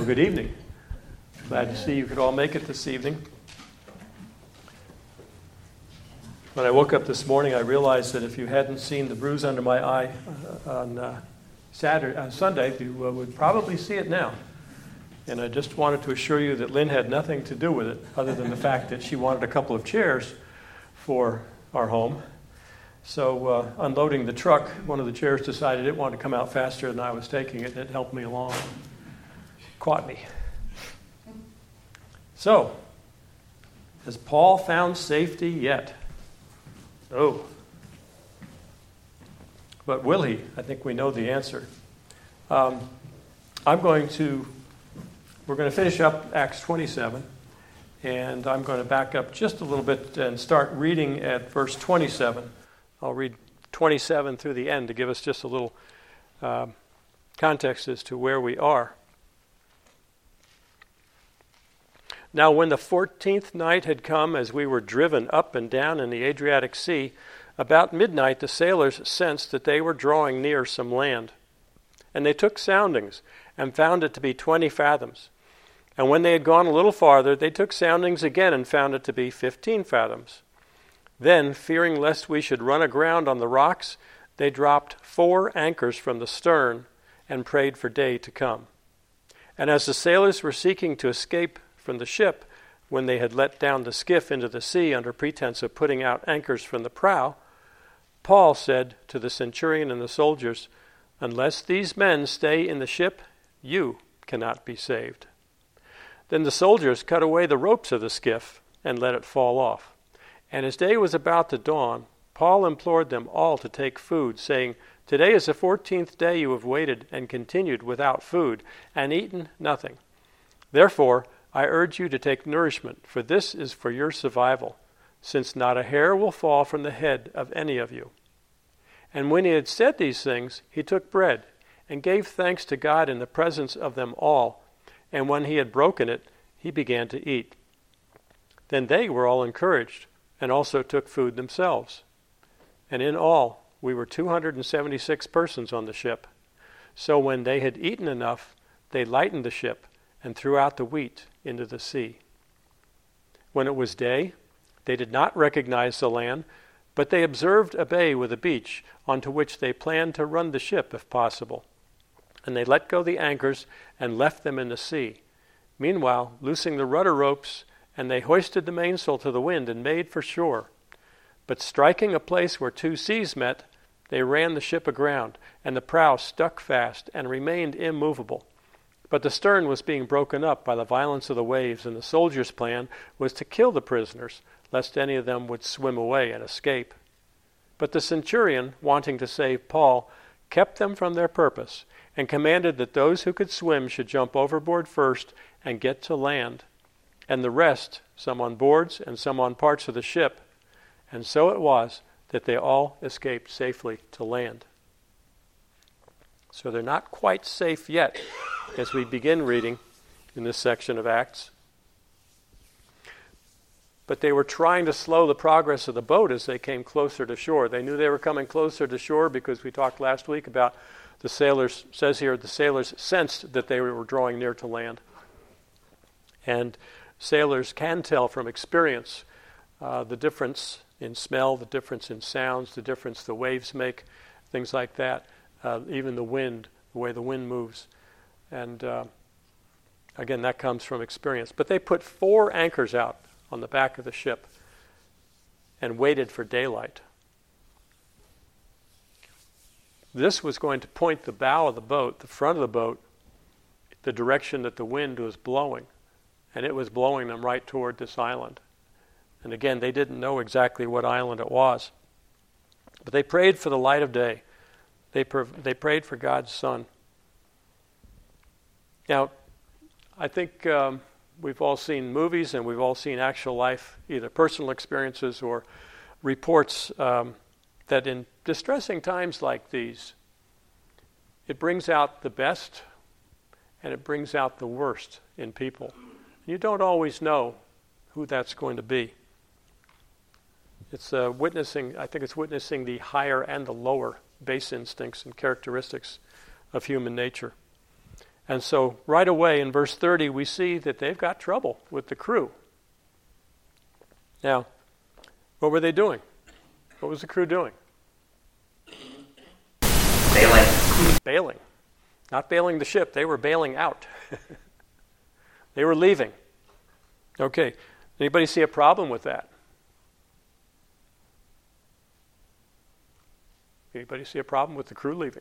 good evening. Glad to see you could all make it this evening. When I woke up this morning, I realized that if you hadn't seen the bruise under my eye on Sunday, you would probably see it now. And I just wanted to assure you that Lynn had nothing to do with it, other than the fact that she wanted a couple of chairs for our home. So unloading the truck, one of the chairs decided it wanted to come out faster than I was taking it, and it helped me along. Caught me. So, has Paul found safety yet? No. But will he? I think we know the answer. We're going to finish up Acts 27, and I'm going to back up just a little bit and start reading at verse 27. I'll read 27 through the end to give us just a little context as to where we are. Now when the 14th night had come, as we were driven up and down in the Adriatic Sea, about midnight the sailors sensed that they were drawing near some land. And they took soundings, and found it to be 20 fathoms. And when they had gone a little farther, they took soundings again, and found it to be 15 fathoms. Then, fearing lest we should run aground on the rocks, they dropped 4 anchors from the stern, and prayed for day to come. And as the sailors were seeking to escape from the ship, when they had let down the skiff into the sea under pretense of putting out anchors from the prow, Paul said to the centurion and the soldiers, "Unless these men stay in the ship, you cannot be saved." Then the soldiers cut away the ropes of the skiff and let it fall off. And as day was about to dawn, Paul implored them all to take food, saying, "Today is the 14th day you have waited and continued without food, and eaten nothing. Therefore, I urge you to take nourishment, for this is for your survival, since not a hair will fall from the head of any of you." And when he had said these things, he took bread, and gave thanks to God in the presence of them all. And when he had broken it, he began to eat. Then they were all encouraged, and also took food themselves. And in all, we were 276 persons on the ship. So when they had eaten enough, they lightened the ship, and threw out the wheat into the sea. When it was day, they did not recognize the land, but they observed a bay with a beach, onto which they planned to run the ship if possible. And they let go the anchors and left them in the sea. Meanwhile, loosing the rudder ropes, and they hoisted the mainsail to the wind and made for shore. But striking a place where 2 seas met, they ran the ship aground, and the prow stuck fast and remained immovable. But the stern was being broken up by the violence of the waves, and the soldiers' plan was to kill the prisoners, lest any of them would swim away and escape. But the centurion, wanting to save Paul, kept them from their purpose, and commanded that those who could swim should jump overboard first and get to land, and the rest, some on boards and some on parts of the ship. And so it was that they all escaped safely to land. So they're not quite safe yet as we begin reading in this section of Acts. But they were trying to slow the progress of the boat as they came closer to shore. They knew they were coming closer to shore because we talked last week about the sailors, says here, the sailors sensed that they were drawing near to land. And sailors can tell from experience the difference in smell, the difference in sounds, the difference the waves make, things like that. Even the wind, the way the wind moves. And again, that comes from experience. But they put 4 anchors out on the back of the ship and waited for daylight. This was going to point the bow of the boat, the front of the boat, the direction that the wind was blowing. And it was blowing them right toward this island. And again, they didn't know exactly what island it was. But they prayed for the light of day. They prayed for God's Son. Now, I think we've all seen movies and we've all seen actual life, either personal experiences or reports that in distressing times like these, it brings out the best and it brings out the worst in people. You don't always know who that's going to be. It's witnessing, I think it's witnessing the higher and the lower base instincts and characteristics of human nature. And so right away in verse 30, we see that they've got trouble with the crew. Now, what were they doing? What was the crew doing? Bailing. Not bailing the ship. They were bailing out. They were leaving. Okay. Anybody see a problem with that? Anybody see a problem with the crew leaving?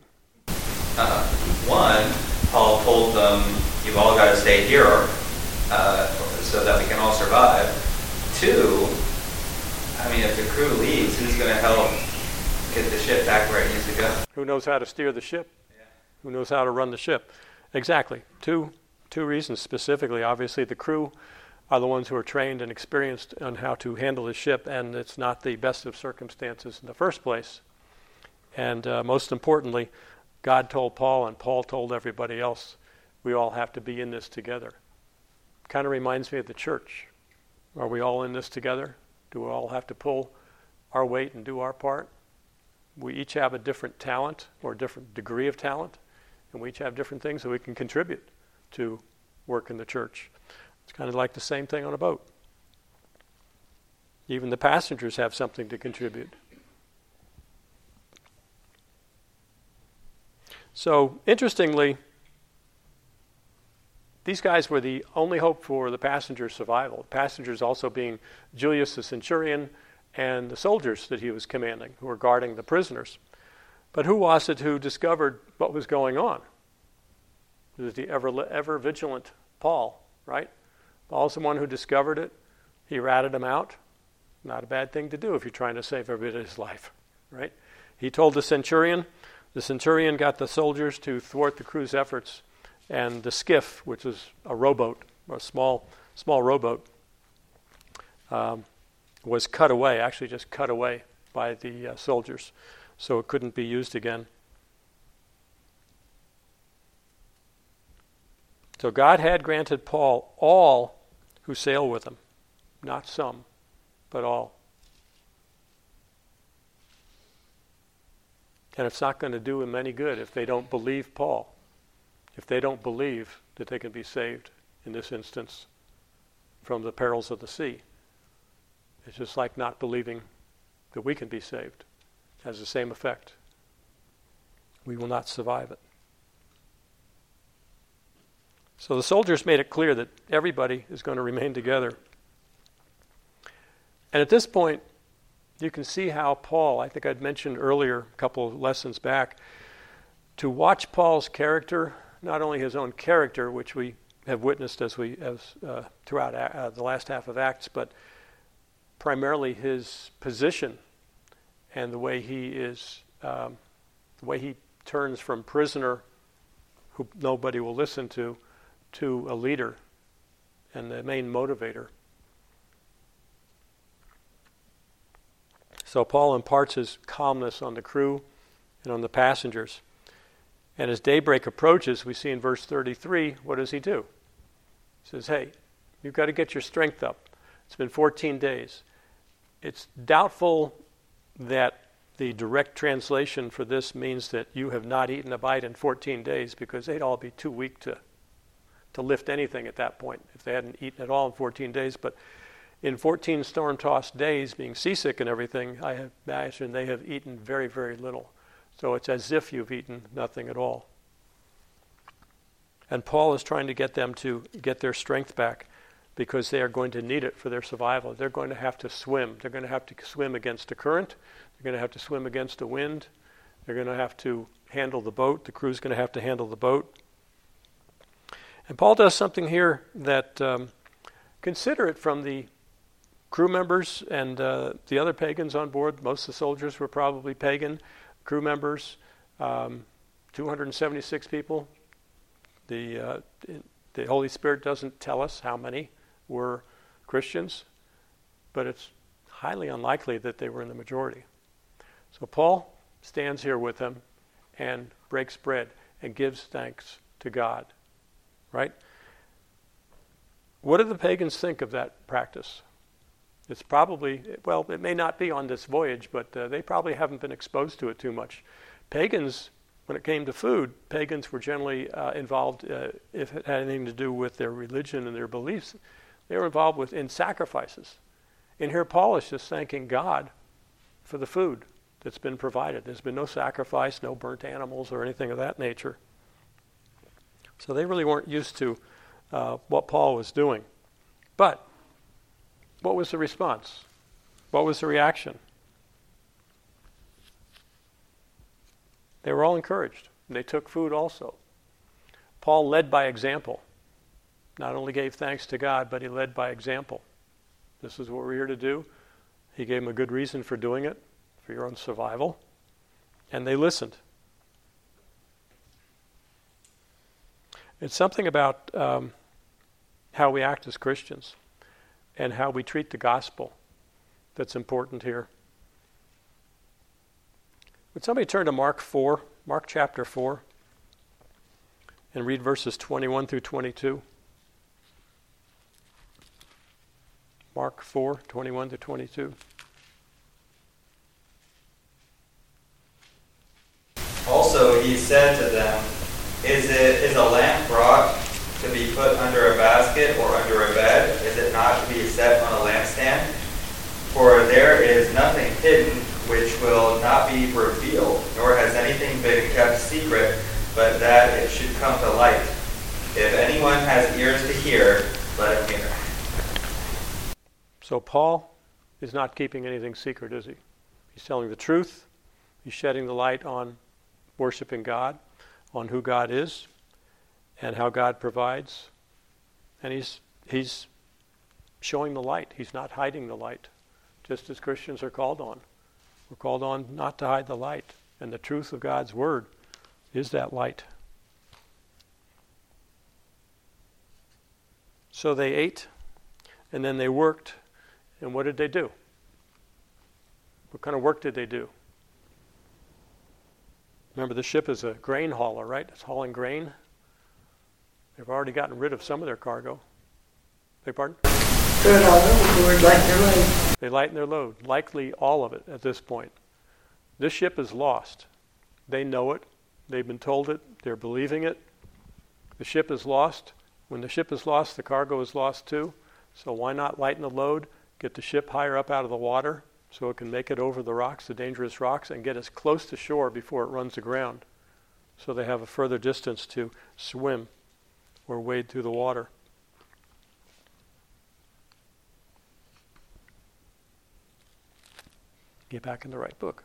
One, Paul told them, you've all got to stay here so that we can all survive. Two, I mean, if the crew leaves, who's going to help get the ship back where it needs to go? Who knows how to steer the ship? Yeah. Who knows how to run the ship? Exactly. Two reasons specifically. Obviously, the crew are the ones who are trained and experienced on how to handle the ship, and it's not the best of circumstances in the first place. And most importantly, God told Paul, and Paul told everybody else, we all have to be in this together. Kind of reminds me of the church. Are we all in this together? Do we all have to pull our weight and do our part? We each have a different talent or a different degree of talent, and we each have different things that we can contribute to work in the church. It's kind of like the same thing on a boat. Even the passengers have something to contribute. So, interestingly, these guys were the only hope for the passengers' survival. The passengers also being Julius the centurion and the soldiers that he was commanding, who were guarding the prisoners. But who was it who discovered what was going on? It was the ever vigilant Paul, right? Paul's the one who discovered it. He ratted him out. Not a bad thing to do if you're trying to save everybody's life, right? He told the centurion. The centurion got the soldiers to thwart the crew's efforts, and the skiff, which was a rowboat, a small rowboat, was cut away, actually just cut away by the soldiers, so it couldn't be used again. So God had granted Paul all who sail with him, not some, but all. And it's not going to do them any good if they don't believe Paul, if they don't believe that they can be saved, in this instance, from the perils of the sea. It's just like not believing that we can be saved. It has the same effect. We will not survive it. So the soldiers made it clear that everybody is going to remain together. And at this point, you can see how Paul, I think I'd mentioned earlier, a couple of lessons back, to watch Paul's character, not only his own character, which we have witnessed as throughout the last half of Acts, but primarily his position and the way he turns from prisoner, who nobody will listen to a leader and the main motivator. So Paul imparts his calmness on the crew and on the passengers. And as daybreak approaches, we see in verse 33, what does he do? He says, hey, you've got to get your strength up. It's been 14 days. It's doubtful that the direct translation for this means that you have not eaten a bite in 14 days, because they'd all be too weak to lift anything at that point if they hadn't eaten at all in 14 days. But in 14 storm-tossed days, being seasick and everything, I imagine they have eaten very, very little. So it's as if you've eaten nothing at all. And Paul is trying to get them to get their strength back, because they are going to need it for their survival. They're going to have to swim. They're going to have to swim against the current. They're going to have to swim against the wind. They're going to have to handle the boat. The crew's going to have to handle the boat. And Paul does something here that, consider it from the crew members and the other pagans on board. Most of the soldiers were probably pagan. Crew members, 276 people. The Holy Spirit doesn't tell us how many were Christians, but it's highly unlikely that they were in the majority. So Paul stands here with them and breaks bread and gives thanks to God, right? What do the pagans think of that practice? It's probably, well, it may not be on this voyage, but they probably haven't been exposed to it too much. Pagans when it came to food, pagans were generally involved, if it had anything to do with their religion and their beliefs, they were involved in sacrifices. And here Paul is just thanking God for the food that's been provided. There's been no sacrifice, no burnt animals or anything of that nature. So they really weren't used to what Paul was doing. But what was the response? What was the reaction? They were all encouraged. They took food also. Paul led by example. Not only gave thanks to God, but he led by example. This is what we're here to do. He gave them a good reason for doing it, for your own survival. And they listened. It's something about how we act as Christians and how we treat the gospel that's important here. Would somebody turn to Mark chapter 4, and read verses 21 through 22? Mark 4, 21 to 22. Also he said to them, Is a lamp brought to be put under a basket or under a bed? Is it not to be set on a lampstand? For there is nothing hidden which will not be revealed, nor has anything been kept secret, but that it should come to light. If anyone has ears to hear, let him hear. So Paul is not keeping anything secret, is he? He's telling the truth. He's shedding the light on worshiping God, on who God is, and how God provides. And he's showing the light. He's not hiding the light, just as Christians are called on. We're called on not to hide the light. And the truth of God's word is that light. So they ate, and then they worked. And what did they do? What kind of work did they do? Remember, the ship is a grain hauler, right? It's hauling grain. They've already gotten rid of some of their cargo. Beg pardon? Throw it all overboard, lighten their load. They lighten their load, likely all of it at this point. This ship is lost. They know it. They've been told it. They're believing it. The ship is lost. When the ship is lost, the cargo is lost too. So why not lighten the load, get the ship higher up out of the water so it can make it over the rocks, the dangerous rocks, and get as close to shore before it runs aground, so they have a further distance to swim or wade through the water. Get back in the right book.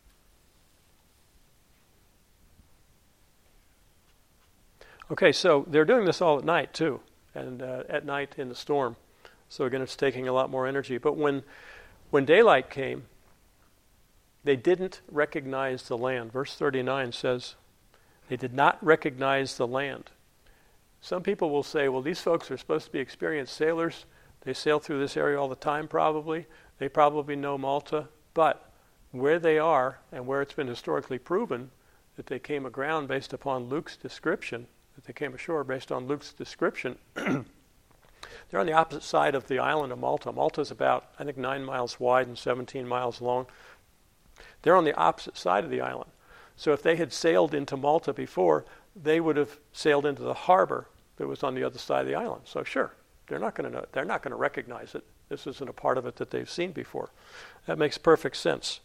Okay, so they're doing this all at night too, and at night in the storm. So again, it's taking a lot more energy. But when daylight came, they didn't recognize the land. Verse 39 says, they did not recognize the land. Some people will say, well, these folks are supposed to be experienced sailors. They sail through this area all the time probably. They probably know Malta. But where they are, and where it's been historically proven that they came aground based upon Luke's description, that they came ashore based on Luke's description, they're on the opposite side of the island of Malta. Malta's about, I think, 9 miles wide and 17 miles long. They're on the opposite side of the island. So if they had sailed into Malta before, they would have sailed into the harbor that was on the other side of the island. So sure, they're not going to know. They're not going to recognize it. This isn't a part of it that they've seen before. That makes perfect sense.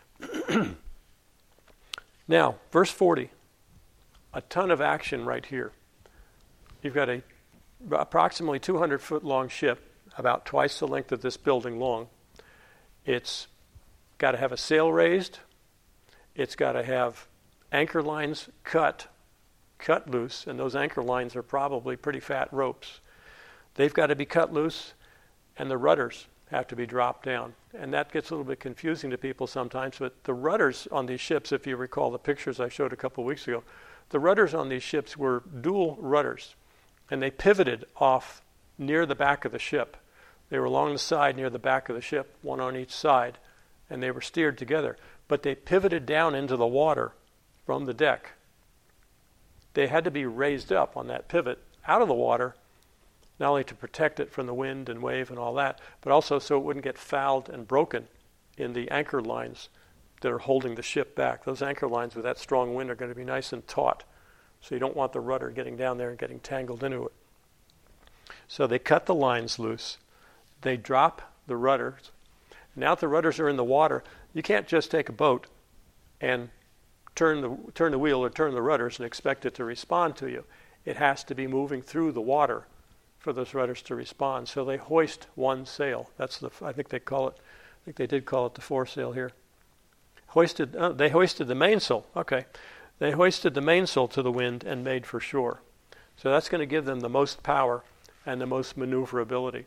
Now, verse 40. A ton of action right here. You've got a approximately 200-foot long ship, about twice the length of this building long. It's got to have a sail raised. It's got to have anchor lines cut loose, and those anchor lines are probably pretty fat ropes. They've got to be cut loose, and the rudders have to be dropped down. And that gets a little bit confusing to people sometimes, but the rudders on these ships, if you recall the pictures I showed a couple of weeks ago, the rudders on these ships were dual rudders, and they pivoted off near the back of the ship. They were along the side near the back of the ship, one on each side, and they were steered together. But they pivoted down into the water from the deck. They had to be raised up on that pivot out of the water, not only to protect it from the wind and wave and all that, but also so it wouldn't get fouled and broken in the anchor lines that are holding the ship back. Those anchor lines with that strong wind are going to be nice and taut. So you don't want the rudder getting down there and getting tangled into it. So they cut the lines loose. They drop the rudders. Now that the rudders are in the water, you can't just take a boat and turn the wheel or turn the rudders and expect it to respond to you. It has to be moving through the water for those rudders to respond. So they hoist one sail. I think they did call it the foresail here. They hoisted the mainsail. Okay. They hoisted the mainsail to the wind and made for shore. So that's going to give them the most power and the most maneuverability.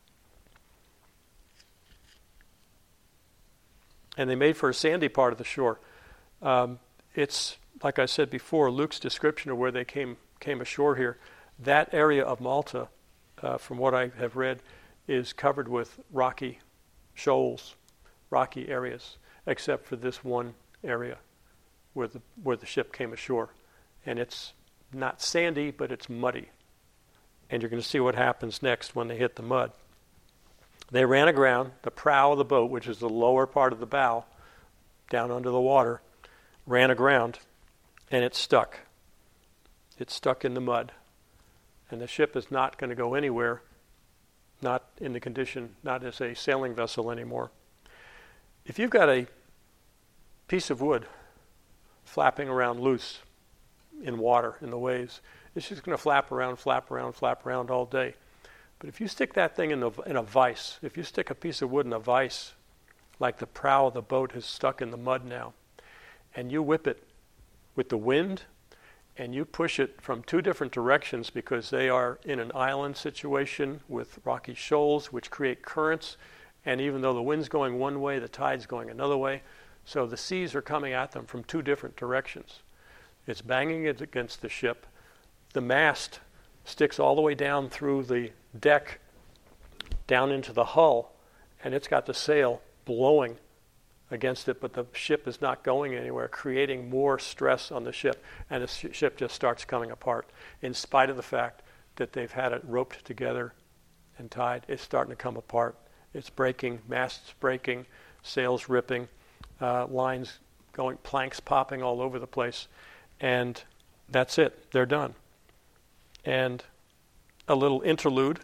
And they made for a sandy part of the shore. It's, like I said before, Luke's description of where they came ashore here. That area of Malta, from what I have read, is covered with rocky shoals, rocky areas, except for this one area where the ship came ashore. And it's not sandy, but it's muddy. And you're going to see what happens next when they hit the mud. They ran aground. The prow of the boat, which is the lower part of the bow, down under the water, ran aground, and it stuck. It's stuck in the mud. And the ship is not going to go anywhere, not in the condition, not as a sailing vessel anymore. If you've got a piece of wood flapping around loose in water, in the waves, it's just going to flap around all day. But if you stick that thing in a vise, if you stick a piece of wood in a vise, like the prow of the boat is stuck in the mud now, and you whip it with the wind, and you push it from two different directions because they are in an island situation with rocky shoals which create currents, and even though the wind's going one way, the tide's going another way, so the seas are coming at them from two different directions. It's banging it against the ship. The mast sticks all the way down through the deck, down into the hull, and it's got the sail blowing against it, but the ship is not going anywhere, creating more stress on the ship, and the ship just starts coming apart. In spite of the fact that they've had it roped together and tied, it's starting to come apart. It's breaking, masts breaking, sails ripping, lines going, planks popping all over the place, and that's it. They're done. And a little interlude.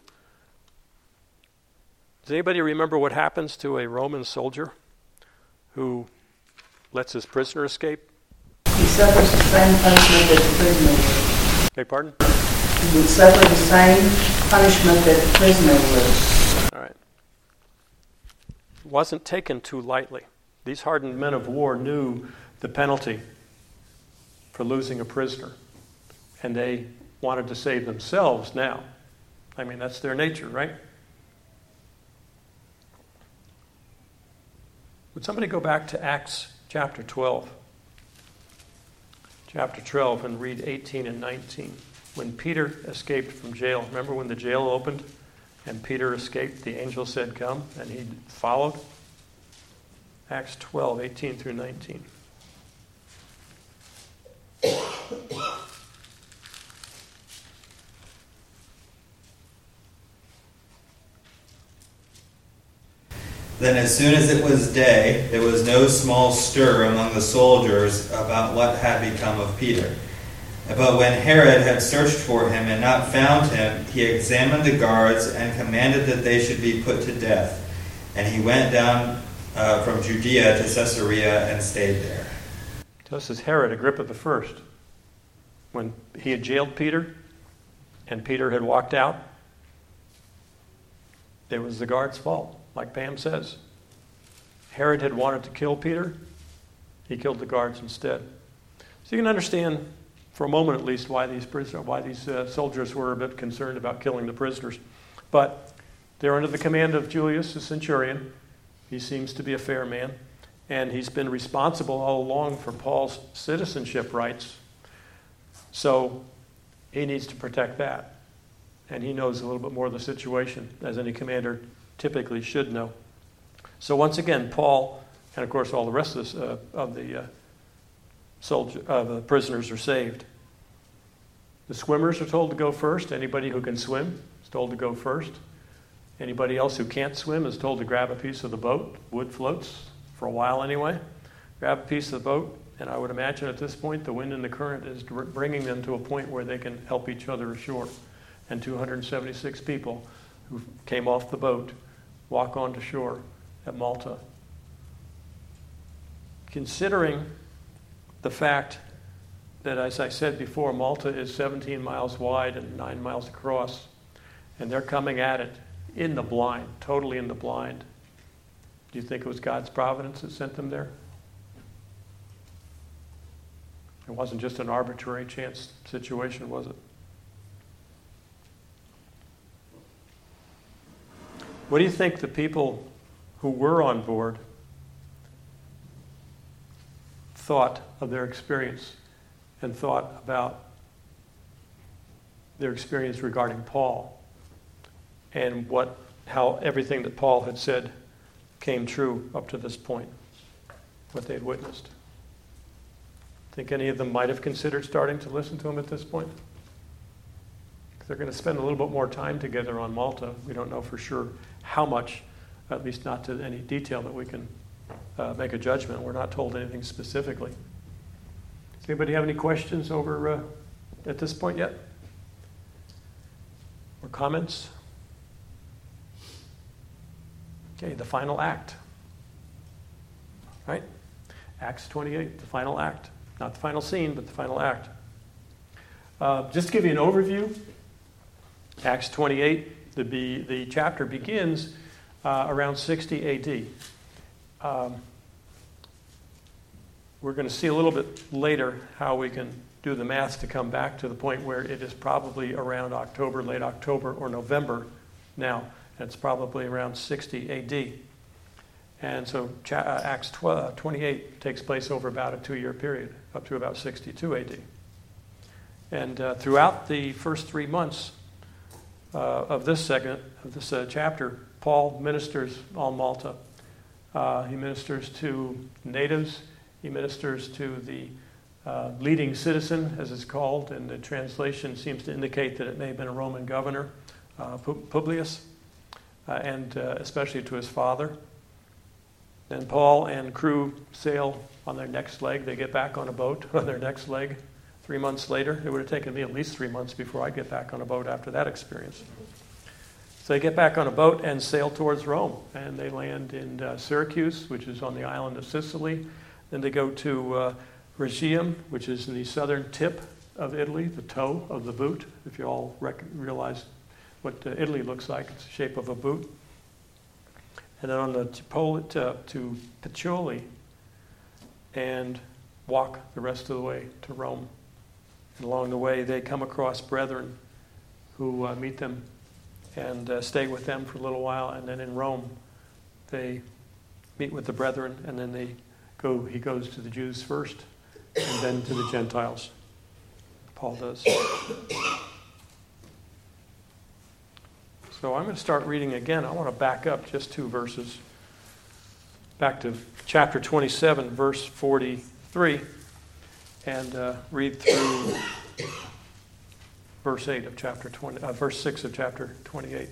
Does anybody remember what happens to a Roman soldier who lets his prisoner escape? He suffers the same punishment that the prisoner would. Beg pardon? He would suffer the same punishment that the prisoner would. All right. It wasn't taken too lightly. These hardened men of war knew the penalty for losing a prisoner, and they wanted to save themselves now. I mean, that's their nature, right? Would somebody go back to Acts chapter 12? Chapter 12 and read 18 and 19. When Peter escaped from jail, remember when the jail opened and Peter escaped, the angel said, "Come," and he followed? Acts 12, 18 through 19. Then as soon as it was day, there was no small stir among the soldiers about what had become of Peter. But when Herod had searched for him and not found him, he examined the guards and commanded that they should be put to death. And he went down from Judea to Caesarea and stayed there. So this is Herod Agrippa I. When he had jailed Peter and Peter had walked out, it was the guard's fault, like Pam says. Herod had wanted to kill Peter. He killed the guards instead. So you can understand, for a moment at least, why these soldiers were a bit concerned about killing the prisoners. But they're under the command of Julius, the centurion. He seems to be a fair man. And he's been responsible all along for Paul's citizenship rights. So he needs to protect that. And he knows a little bit more of the situation, as any commander typically should know. So once again, Paul, and of course all the rest of the prisoners are saved. The swimmers are told to go first. Anybody who can swim is told to go first. Anybody else who can't swim is told to grab a piece of the boat. Wood floats, for a while anyway. grab a piece of the boat, and I would imagine at this point the wind and the current is bringing them to a point where they can help each other ashore. And 276 people who came off the boat walk onto shore at Malta. Considering the fact that, as I said before, Malta is 17 miles wide and 9 miles across, and they're coming at it in the blind, totally in the blind. Do you think it was God's providence that sent them there? It wasn't just an arbitrary chance situation, was it? What do you think the people who were on board thought of their experience and thought about their experience regarding Paul and how everything that Paul had said came true up to this point, what they had witnessed? Think any of them might have considered starting to listen to him at this point? They're going to spend a little bit more time together on Malta. We don't know for sure how much, at least not to any detail that we can make a judgment. We're not told anything specifically. Does anybody have any questions over at this point yet? Or comments? Okay, the final act. Right? Acts 28, the final act. Not the final scene, but the final act. Just to give you an overview, Acts 28, the chapter begins around 60 A.D. We're going to see a little bit later how we can do the math to come back to the point where it is probably around October, late October, or November now. And it's probably around 60 A.D. And so Acts 28 takes place over about a 2-year period, up to about 62 A.D. And throughout the first 3 months of this segment, of this chapter, Paul ministers on Malta. He ministers to natives. He ministers to the leading citizen, as it's called, and the translation seems to indicate that it may have been a Roman governor, Publius, and especially to his father. Then Paul and crew sail on their next leg. They get back on a boat on their next leg 3 months later. It would have taken me at least 3 months before I get back on a boat after that experience. So they get back on a boat and sail towards Rome. And they land in Syracuse, which is on the island of Sicily. Then they go to Rhegium, which is in the southern tip of Italy, the toe of the boot. If you all realize what Italy looks like, it's the shape of a boot. And then on the to Puteoli, and walk the rest of the way to Rome. And along the way, they come across brethren who meet them and stay with them for a little while. And then in Rome, they meet with the brethren, and then he goes to the Jews first, and then to the Gentiles. Paul does. So I'm going to start reading again. I want to back up just 2 verses. Back to chapter 27, verse 43, and read through verse 8 of chapter 20, verse 6 of chapter 28.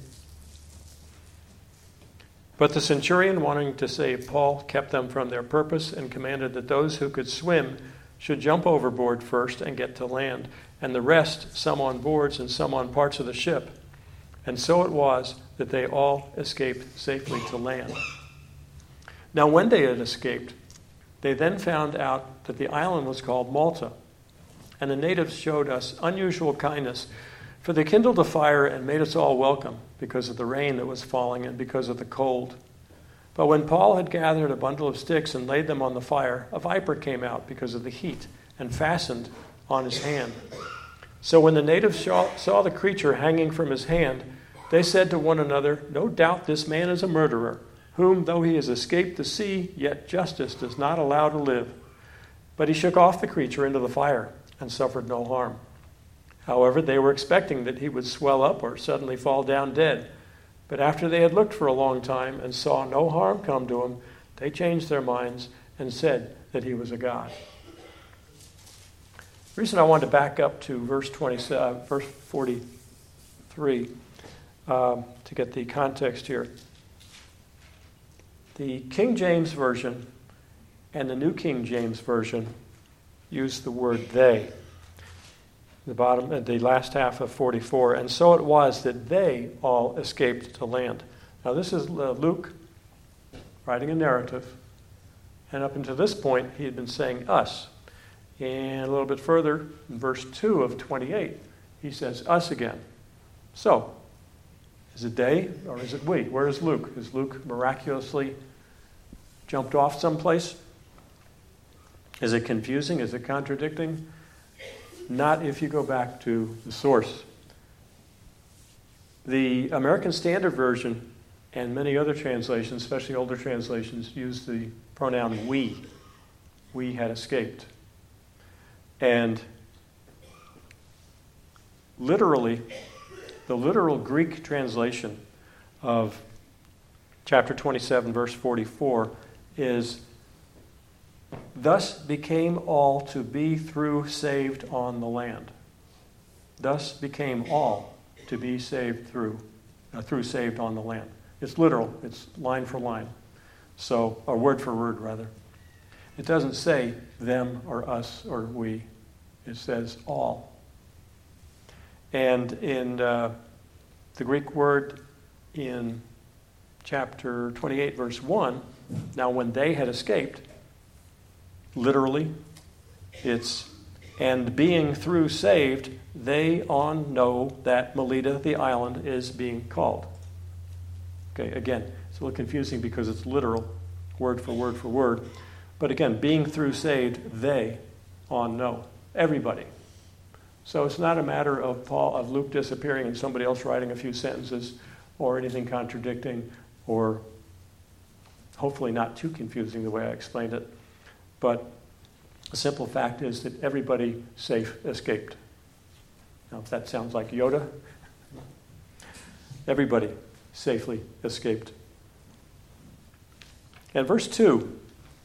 But the centurion, wanting to save Paul, kept them from their purpose and commanded that those who could swim should jump overboard first and get to land, and the rest, some on boards and some on parts of the ship. And so it was that they all escaped safely to land. Now when they had escaped, they then found out that the island was called Malta. And the natives showed us unusual kindness, for they kindled a fire and made us all welcome because of the rain that was falling and because of the cold. But when Paul had gathered a bundle of sticks and laid them on the fire, a viper came out because of the heat and fastened on his hand. So when the natives saw the creature hanging from his hand, they said to one another, "No doubt this man is a murderer, whom, though he has escaped the sea, yet justice does not allow to live." But he shook off the creature into the fire and suffered no harm. However, they were expecting that he would swell up or suddenly fall down dead. But after they had looked for a long time and saw no harm come to him, they changed their minds and said that he was a god. The reason I wanted to back up to verse 43 to get the context here. The King James Version and the New King James Version use the word they. The last half of 44. And so it was that they all escaped to land. Now this is Luke writing a narrative. And up until this point, he had been saying us. And a little bit further, in verse 2 of 28, he says us again. So, is it they or is it we? Where is Luke? Is Luke miraculously jumped off someplace? Is it confusing? Is it contradicting? Not if you go back to the source. The American Standard Version and many other translations, especially older translations, use the pronoun we. We had escaped. And literally, the literal Greek translation of chapter 27, verse 44 is, thus became all to be through saved on the land. Thus became all to be saved through saved on the land. It's literal. It's line for line. So, or word for word, rather. It doesn't say them or us or we. It says all. And in the Greek word in chapter 28, verse 1, now when they had escaped, literally, it's, and being through saved, they on know that Melita, the island, is being called. Okay, again, it's a little confusing because it's literal, word for word for word. But again, being through saved, they on know. Everybody. So it's not a matter of Luke disappearing and somebody else writing a few sentences or anything contradicting or hopefully not too confusing the way I explained it. But the simple fact is that everybody safe escaped. Now, if that sounds like Yoda, everybody safely escaped. And verse 2,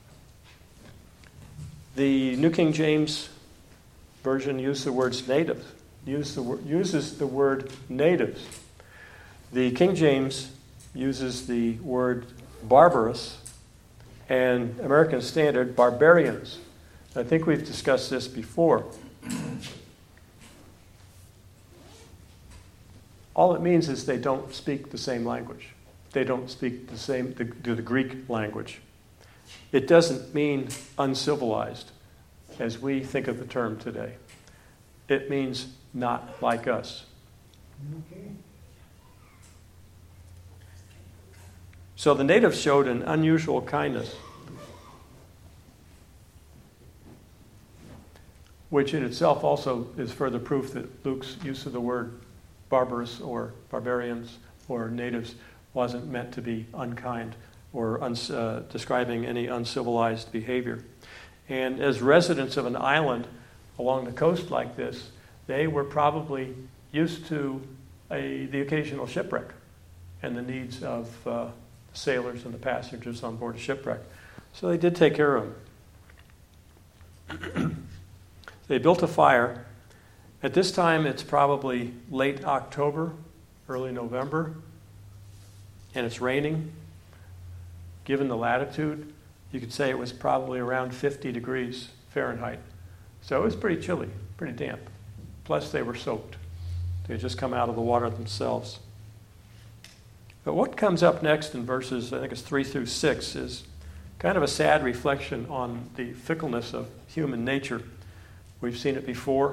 the New King James Version uses the words natives. Uses the word natives. The King James uses the word barbarous, and American Standard, barbarians. I think we've discussed this before. All it means is they don't speak the same language. They don't speak the Greek language. It doesn't mean uncivilized, as we think of the term today. It means not like us. Okay. So the natives showed an unusual kindness, which in itself also is further proof that Luke's use of the word barbarous or barbarians or natives wasn't meant to be unkind or describing any uncivilized behavior. And as residents of an island along the coast like this, they were probably used to the occasional shipwreck and the needs of the sailors and the passengers on board a shipwreck. So they did take care of them. They built a fire. At this time, it's probably late October, early November, and it's raining. Given the latitude, you could say it was probably around 50 degrees Fahrenheit. So it was pretty chilly, pretty damp. Plus, they were soaked. They had just come out of the water themselves. But what comes up next in verses, I think it's 3 through 6, is kind of a sad reflection on the fickleness of human nature. We've seen it before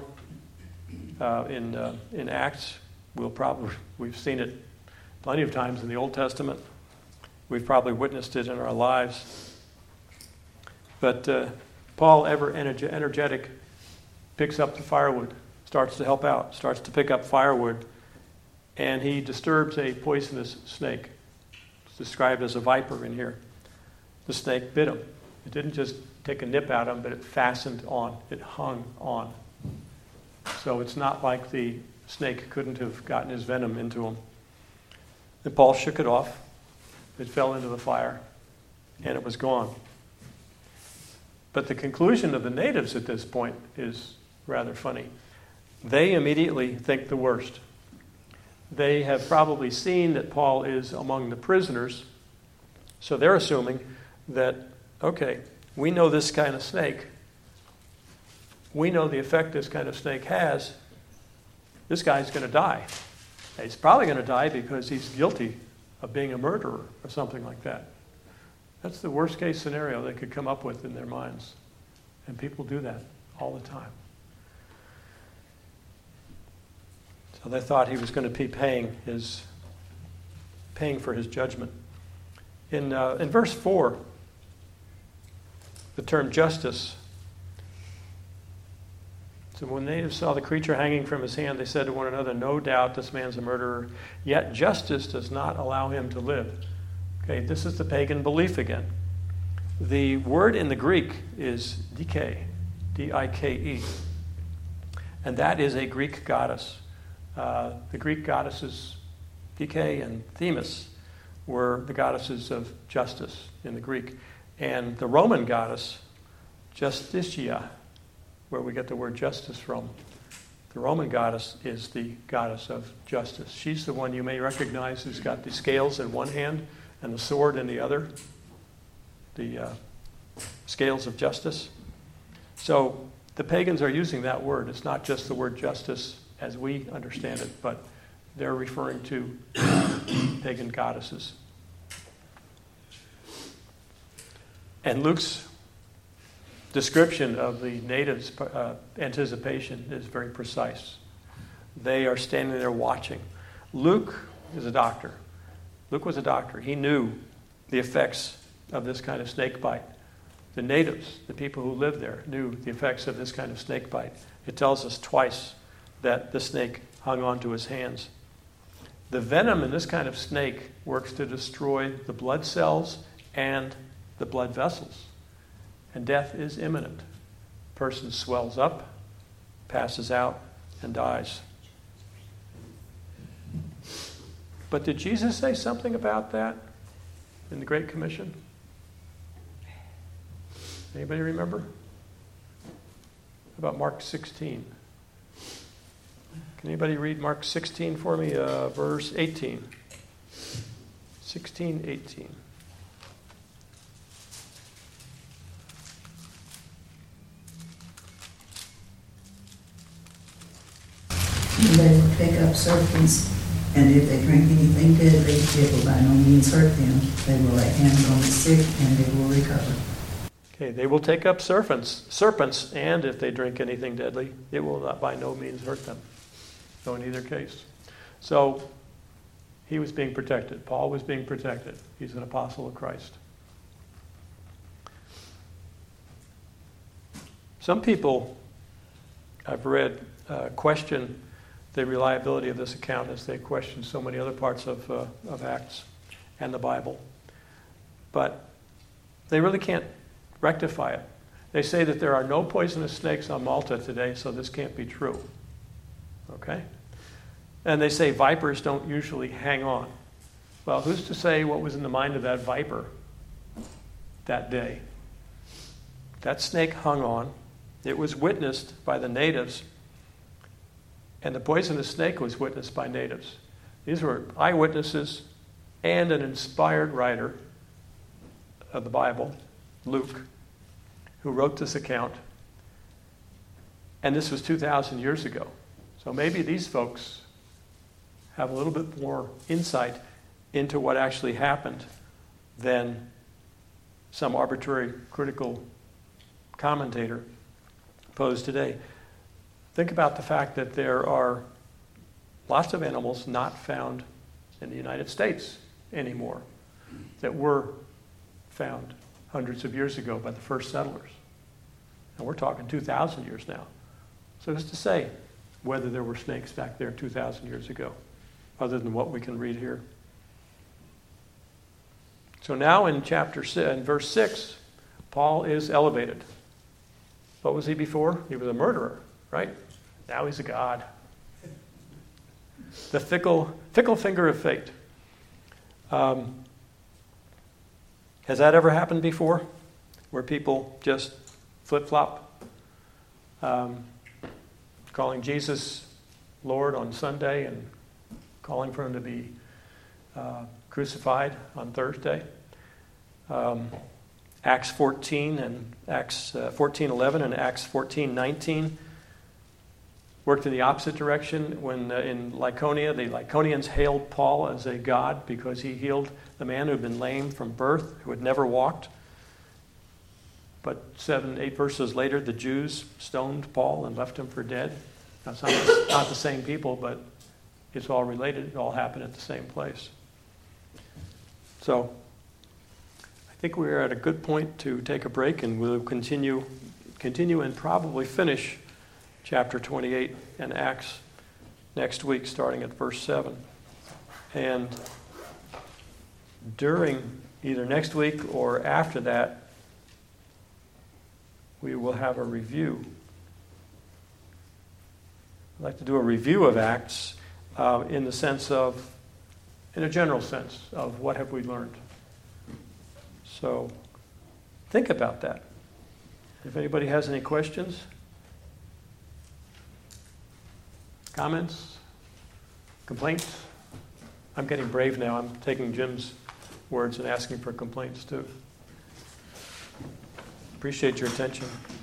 in Acts. We've seen it plenty of times in the Old Testament. We've probably witnessed it in our lives. But Paul, ever energetic, picks up the firewood, starts to help out, starts to pick up firewood, and he disturbs a poisonous snake. It's described as a viper in here. The snake bit him. It didn't just take a nip at him, but it fastened on. It hung on. So it's not like the snake couldn't have gotten his venom into him. And Paul shook it off. It fell into the fire, and it was gone. But the conclusion of the natives at this point is rather funny. They immediately think the worst. They have probably seen that Paul is among the prisoners, so they're assuming that, okay, we know this kind of snake. We know the effect this kind of snake has. This guy's going to die. He's probably going to die because he's guilty of being a murderer or something like that. That's the worst case scenario they could come up with in their minds. And people do that all the time. So they thought he was going to be paying for his judgment. In verse 4, the term justice. So when the natives saw the creature hanging from his hand, they said to one another, "No doubt this man's a murderer, yet justice does not allow him to live." Okay, this is the pagan belief again. The word in the Greek is Dike, D-I-K-E. And that is a Greek goddess. The Greek goddesses, Dike and Themis, were the goddesses of justice in the Greek. And the Roman goddess, Justitia, where we get the word justice from, the Roman goddess is the goddess of justice. She's the one you may recognize who's got the scales in one hand and the sword in the other, the scales of justice. So the pagans are using that word. It's not just the word justice as we understand it, but they're referring to pagan goddesses. And Luke's description of the natives' anticipation is very precise. They are standing there watching. Luke is a doctor. Luke was a doctor. He knew the effects of this kind of snake bite. The natives, the people who lived there, knew the effects of this kind of snake bite. It tells us twice that the snake hung onto his hands. The venom in this kind of snake works to destroy the blood cells and the blood vessels. And death is imminent. Person swells up, passes out, and dies. But did Jesus say something about that in the Great Commission? Anybody remember? About Mark 16. Can anybody read Mark 16 for me? Verse 18. 16:18. They will pick up serpents, and if they drink anything deadly, it will by no means hurt them. They will lay hands on the sick, and they will recover. Okay, they will take up serpents, and if they drink anything deadly, it will not by no means hurt them. So in either case. So he was being protected. Paul was being protected. He's an apostle of Christ. Some people, I've read, question the reliability of this account as they question so many other parts of Acts and the Bible. But they really can't rectify it. They say that there are no poisonous snakes on Malta today, so this can't be true. Okay? And they say vipers don't usually hang on. Well, who's to say what was in the mind of that viper that day? That snake hung on. It was witnessed by the natives. And the poisonous snake was witnessed by natives. These were eyewitnesses and an inspired writer of the Bible, Luke, who wrote this account. And this was 2,000 years ago. So maybe these folks have a little bit more insight into what actually happened than some arbitrary critical commentator posed today. Think about the fact that there are lots of animals not found in the United States anymore that were found hundreds of years ago by the first settlers. And we're talking 2,000 years now. So who's to say whether there were snakes back there 2,000 years ago, other than what we can read here? So now in verse 6, Paul is elevated. What was he before? He was a murderer, right? Now he's a god. The fickle finger of fate. Has that ever happened before? Where people just flip-flop? Calling Jesus Lord on Sunday and calling for him to be Acts 14 and Acts 14:11 and Acts 14:19 worked in the opposite direction. When in Lycaonia, the Lycaonians hailed Paul as a god because he healed the man who had been lame from birth, who had never walked. But 7-8 verses later, the Jews stoned Paul and left him for dead. Now, it's not the same people, but it's all related. It all happened at the same place. So I think we're at a good point to take a break, and we'll continue and probably finish chapter 28 in Acts next week, starting at verse 7. And during either next week or after that, we will have a review. I'd like to do a review of Acts in a general sense of what have we learned. So think about that. If anybody has any questions, comments, complaints. I'm getting brave now. I'm taking Jim's words and asking for complaints too. Appreciate your attention.